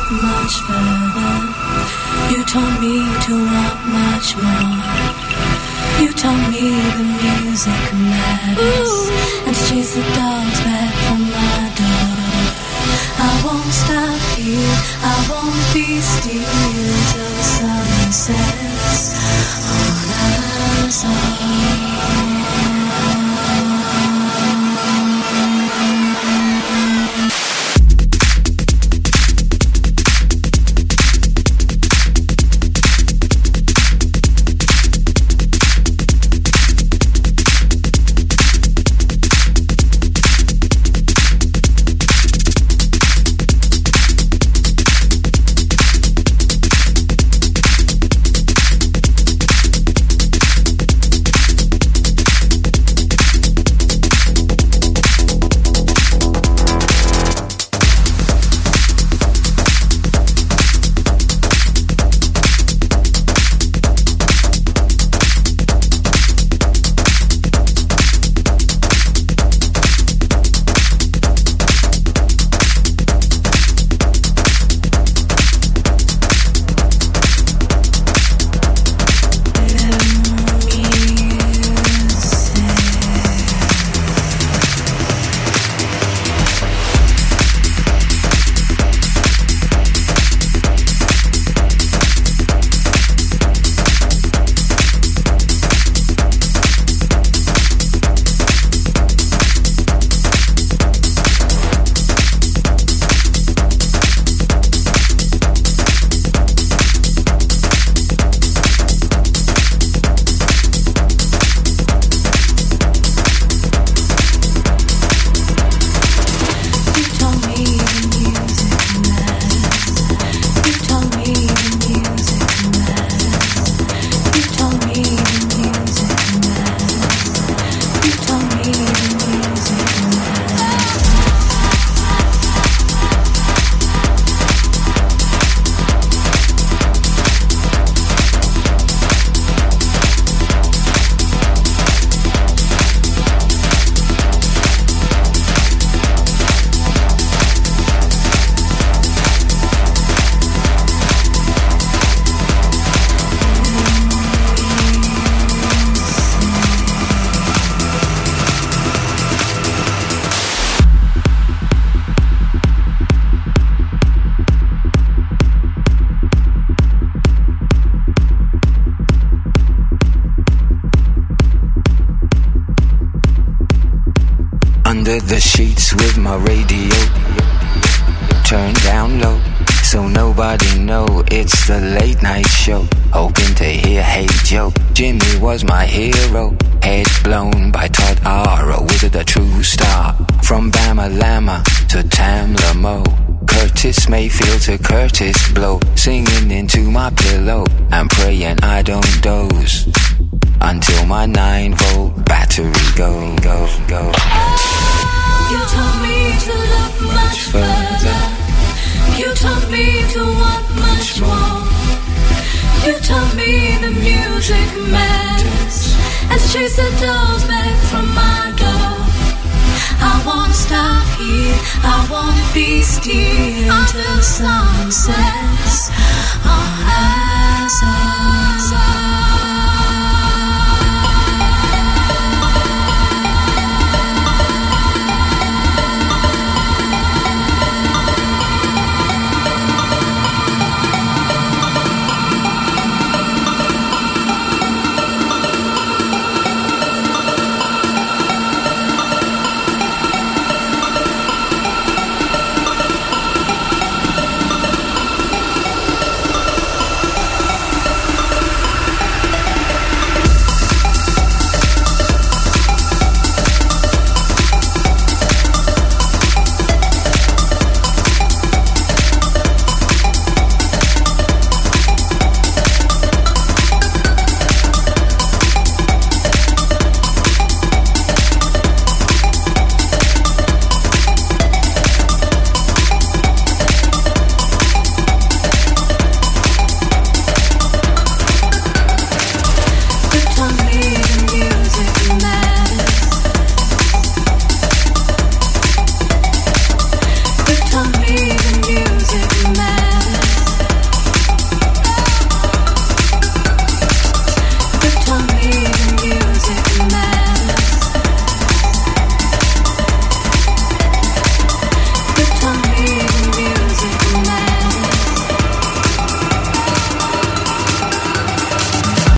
look much further. You told me to want much more. You told me the music matters, and to chase the dogs back from my door. I won't stop here, I won't be still till the sun sets on us all. Under the sheets with my radio turned down low, so nobody know it's the late night show. Hoping to hear Hey Joe. Jimmy was my hero, head blown by Todd R, a wizard, a true star. From Bama Lama to Tamla Mo, Curtis Mayfield to Curtis Blow, singing into my pillow and praying I don't doze until my 9-volt battery go. You told me to look much further. You told me to want much more. You told me the music matters, and to chase the dogs back from my door. I won't stop here, I won't be still until the sun sets on us all.